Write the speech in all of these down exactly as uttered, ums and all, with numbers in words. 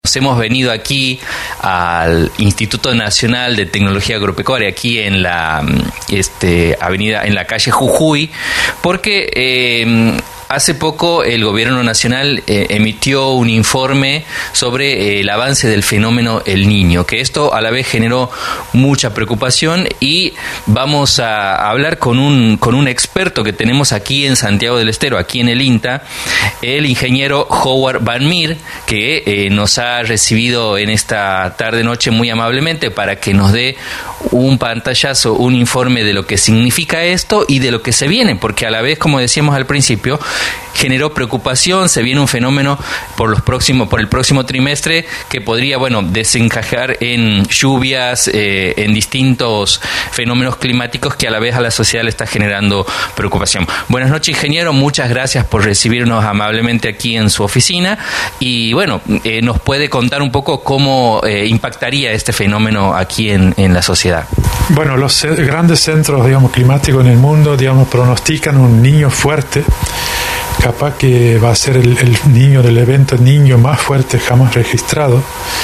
Hemos venido aquí al Instituto Nacional de Tecnología Agropecuaria, aquí en la este, avenida, en la calle Jujuy, porque eh, hace poco el Gobierno Nacional eh, emitió un informe sobre eh, el avance del fenómeno El Niño, que esto a la vez generó mucha preocupación, y vamos a hablar con un, con un experto que tenemos aquí en Santiago del Estero, aquí en el INTA, el ingeniero Howard Van Meer, que eh, nos ha recibido en esta tarde-noche muy amablemente para que nos dé un pantallazo, un informe de lo que significa esto y de lo que se viene, porque a la vez, como decíamos al principio, generó preocupación. Se viene un fenómeno por los próximos, por el próximo trimestre que podría, bueno, desencajar en lluvias, eh, en distintos fenómenos climáticos que a la vez a la sociedad le está generando preocupación. Buenas noches, ingeniero, muchas gracias por recibirnos amablemente aquí en su oficina, y bueno, eh, nos puede contar un poco cómo eh, impactaría este fenómeno aquí en, en la sociedad. Bueno, los grandes centros, digamos, climáticos en el mundo, digamos, pronostican un niño fuerte, capaz que va a ser el, el niño del evento el niño más fuerte jamás registrado.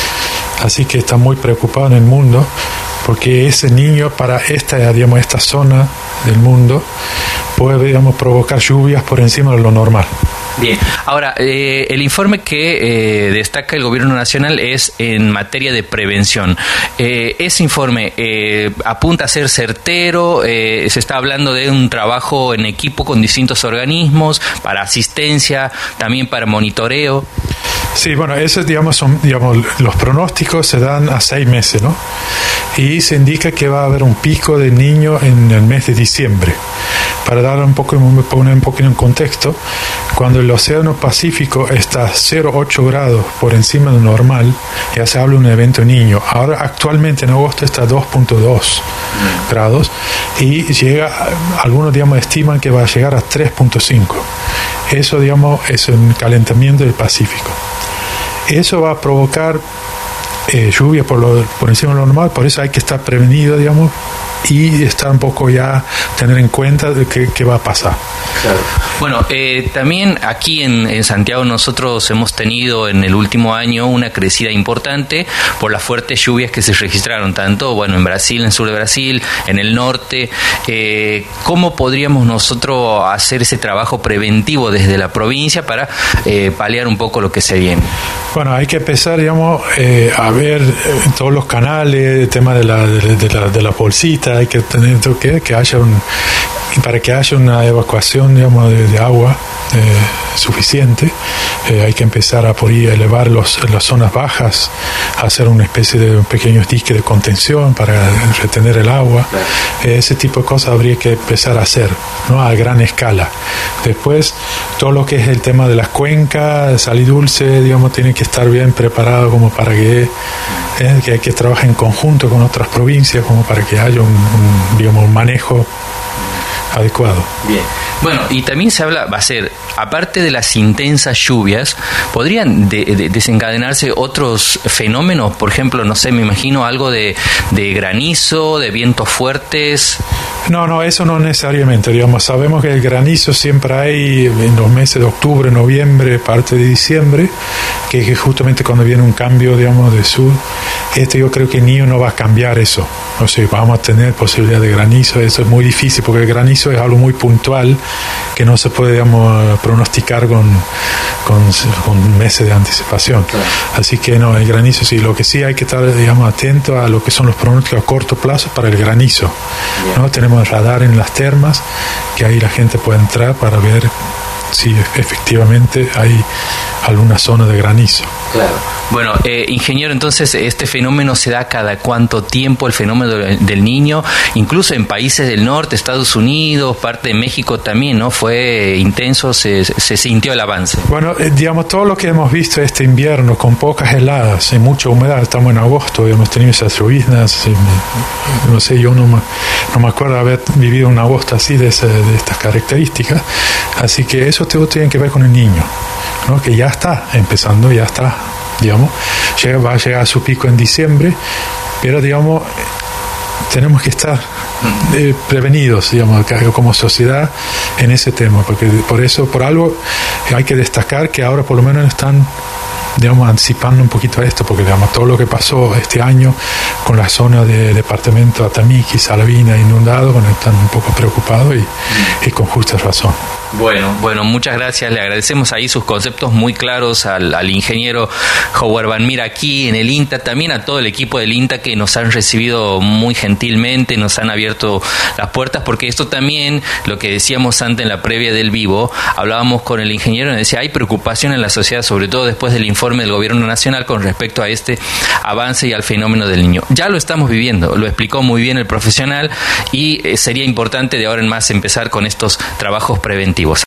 Así que está muy preocupado en el mundo, porque ese niño para esta, digamos, esta zona del mundo puede, digamos, provocar lluvias por encima de lo normal. Bien, ahora, eh, el informe que eh, destaca el Gobierno Nacional es en materia de prevención. Eh, ese informe eh, apunta a ser certero, eh, se está hablando de un trabajo en equipo con distintos organismos para asistencia, también para monitoreo. Sí, bueno, esos, digamos, son, digamos, los pronósticos se dan a seis meses, ¿no? Y se indica que va a haber un pico de niños en el mes de diciembre. Para dar un poco, poner un poquito en contexto, cuando el océano Pacífico está a cero coma ocho grados por encima de lo normal, ya se habla de un evento niño. Ahora, actualmente en agosto está a dos punto dos grados, y llega, algunos, digamos, estiman que va a llegar a tres punto cinco. Eso, digamos, es un calentamiento del Pacífico. Eso va a provocar eh, lluvia por, lo, por encima de lo normal, por eso hay que estar prevenido, digamos, y estar un poco ya, tener en cuenta de qué, qué va a pasar. Claro. Bueno, eh, también aquí en, en Santiago nosotros hemos tenido en el último año una crecida importante por las fuertes lluvias que se registraron, tanto, bueno, en Brasil, en el sur de Brasil, en el norte. Eh, ¿Cómo podríamos nosotros hacer ese trabajo preventivo desde la provincia para eh, paliar un poco lo que se viene? Bueno, hay que empezar, digamos, eh, a ver eh, todos los canales, el tema de la, de, de la, de la bolsita, hay que tener que, que haya un, para que haya una evacuación, digamos, de, de agua eh, suficiente, eh, hay que empezar a por ahí a elevar los, las zonas bajas, a hacer una especie de pequeños diques de contención para retener el agua. Eh, ese tipo de cosas habría que empezar a hacer, ¿no?, a gran escala. Después, todo lo que es el tema de las cuencas, sal y dulce, digamos, tiene que estar bien preparado como para que, eh, que hay que trabajar en conjunto con otras provincias como para que haya un, un digamos, un manejo adecuado. Bien. Bueno, y también se habla, va a ser, aparte de las intensas lluvias, ¿podrían de, de, desencadenarse otros fenómenos? Por ejemplo, no sé, me imagino algo de, de granizo, de vientos fuertes. No, no, eso no necesariamente, digamos, sabemos que el granizo siempre hay en los meses de octubre, noviembre, parte de diciembre, que es justamente cuando viene un cambio, digamos, de sur. Este yo creo que el niño no va a cambiar eso, o sea, vamos a tener posibilidad de granizo, eso es muy difícil, porque el granizo es algo muy puntual, que no se puede, digamos, pronosticar con, con, con meses de anticipación. Claro. Así que no, el granizo sí, lo que sí hay que estar, digamos, atento a lo que son los pronósticos a corto plazo para el granizo, ¿no? Tenemos radar en las termas, que ahí la gente puede entrar para ver si efectivamente hay alguna zona de granizo. Claro. Bueno, eh, ingeniero, entonces este fenómeno se da cada cuánto tiempo, el fenómeno del niño, incluso en países del norte, Estados Unidos, parte de México también, ¿no? Fue intenso, se, se sintió el avance. Bueno, eh, digamos, todo lo que hemos visto este invierno con pocas heladas y mucha humedad, estamos en agosto, hemos tenido esas lloviznas, eh, no sé, yo no me, no me acuerdo haber vivido un agosto así de, ese, de estas características, así que eso todo tiene que ver con el niño, ¿no? Que ya está empezando, ya está, digamos, llega, va a llegar a su pico en diciembre, pero, digamos, tenemos que estar eh, prevenidos, digamos, como sociedad en ese tema, porque por eso, por algo, hay que destacar que ahora por lo menos están digamos, anticipando un poquito a esto, porque digamos, todo lo que pasó este año con la zona de departamento Atamiqui, Salavina inundado, bueno, están un poco preocupados y, y con justa razón. Bueno, bueno, muchas gracias. Le agradecemos ahí sus conceptos muy claros al, al ingeniero Howard Van Mier aquí en el INTA, también a todo el equipo del INTA que nos han recibido muy gentilmente, nos han abierto las puertas, porque esto también, lo que decíamos antes en la previa del vivo, hablábamos con el ingeniero y nos decía, hay preocupación en la sociedad, sobre todo después del informe del Gobierno Nacional con respecto a este avance y al fenómeno del niño. Ya lo estamos viviendo, lo explicó muy bien el profesional y eh, sería importante de ahora en más empezar con estos trabajos preventivos.